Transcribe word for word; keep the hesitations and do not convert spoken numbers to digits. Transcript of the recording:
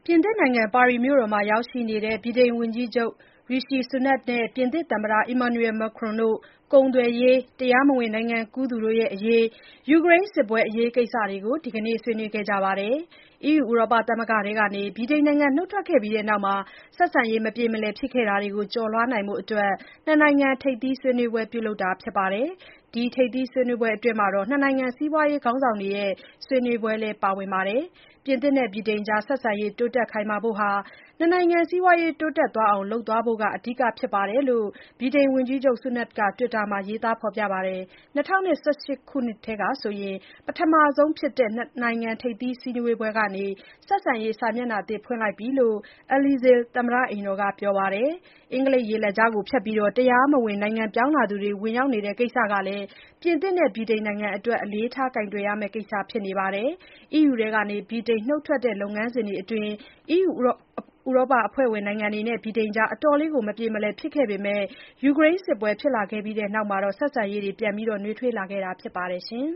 ပြင်သစ်နိုင်ငံ ပါရီမြို့တော်မှာ ရောက်ရှိနေတဲ့ ဗြိတိန်ဝန်ကြီးချုပ် Rishi Sunak နဲ့ ပြင်သစ်သမ္မတ Emmanuel Macron တို့ ကုန်သွယ်ရေး၊ တရားမဝင် နိုင်ငံကူးသူတွေအရေး၊ ယူကရိန်းစစ်ပွဲအရေးကိစ္စတွေကို ဒီကနေ့ ဆွေးနွေးခဲ့ကြပါတယ်။ အီးယူ ဥရောပသမဂ္ဂထဲကနေ ဗြိတိန်နိုင်ငံ နုတ်ထွက်ခဲ့ပြီးနောက် ဆက်ဆံရေး မပြေမလည်ဖြစ်ခဲ့တာတွေကို ကျော်လွှားနိုင်ဖို့ နှစ်နိုင်ငံ ထိပ်သီးဆွေးနွေးပွဲ ပြုလုပ်တာဖြစ်ပါတယ်။ ဒီထိပ်သီးဆွေးနွေးပွဲအတွင်း နှစ်နိုင်ငံ စီးပွားရေးခေါင်းဆောင်တွေရဲ့ ဆွေးနွေးပွဲလည်း ပါဝင်ပါတယ်။ ပြင်သစ်နဲ့ ဗြိတိန်ကြား ဆက်ဆံရေး တိုးတက်ခိုင်မာဖို့ဟာ နှစ်နိုင်ငံ စီးပွားရေး တိုးတက်သွားအောင် လုပ်သွားဖို့က အဓိကဖြစ်တယ်လို့ ဗြိတိန်ဝန်ကြီးချုပ် Sunak က Twitter မှာ ရေးသားဖော်ပြပါတယ်။ ၂၀၁၈ ခုနှစ်ထဲကဆိုရင် ပထမဆုံးဖြစ်တဲ့ နှစ်နိုင်ငံ ထိပ်သီးစည်းဝေးပွဲကနေ ဆက်ဆံရေး စာမျက်နှာသစ် ဖွင့်လိုက်ပြီလို့ Elysee သမ္မတအိမ်တော်က ပြောပါတယ်။ အင်္ဂလိပ်ရေလက်ကြားဖြတ်ပြီး တရားမဝင် နိုင်ငံပြောင်းလာသူတွေ ဝင်ရောက်နေတဲ့ ကိစ္စကလည်း ပြင်သစ်နဲ့ ဗြိတိန်နိုင်ငံအတွက် အလေးထား ကိုင်တွယ်ရမယ့်ကိစ္စဖြစ်နေပါတယ်။ အီးယူထဲကနေ ဗြိတိန်နုတ်ထွက်တဲ့ လုပ်ငန်းစဉ်တွေအတွင်း အီးယူ ဥရောပအဖွဲ့ဝင်နိုင်ငံတွေနဲ့ ဗြိတိန်ကြား အတော်လေး မပြေမလည်ဖြစ်ခဲ့ပေမဲ့ ယူကရိန်းစစ်ပွဲဖြစ်လာခဲ့ပြီးနောက် ဆက်ဆံရေးတွေ ပြန်ပြီး နွေးထွေးလာခဲ့တာဖြစ်ပါတယ်။